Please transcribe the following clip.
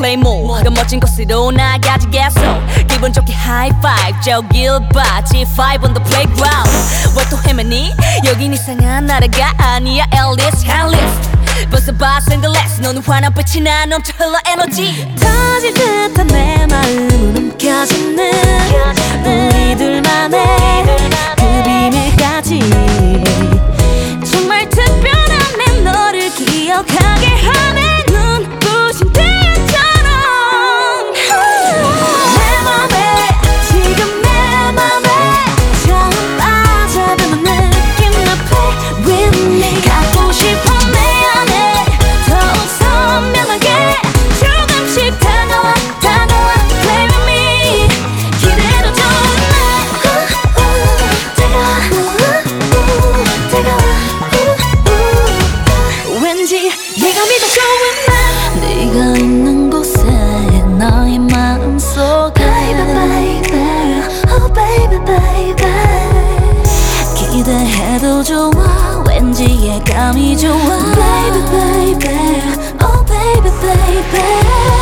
play more 더 멋진 곳으로 나가지겠어 기분 좋게 high five 저길 봐 G5 on the playground 왜 또 헤매니 여긴 이상한 나라가 아니야 Alice Alice 벗어봐 선글라스 너는 환한 빛이 나 넘쳐 흘러 에너지 터질 듯한 내 마음은 움켜쥐는 우리 둘만의 그 비밀까지 정말 특별한 내 너를 기억하게 하네 눈부신 태양처럼 내 맘에 지금 내 맘에 처음 빠져드는 느낌 나 play with me 갖고 싶어 내 안에 더욱 선명하게 조금씩 다가와 다가와 play with me 기대도 좋은 날 다가와 왠지 네가 믿어 좋은 날 네가 있는 곳에 너의 마음속에 Baby baby oh baby baby 기대해도 좋아 왠지 예감이 좋아 Baby baby oh baby baby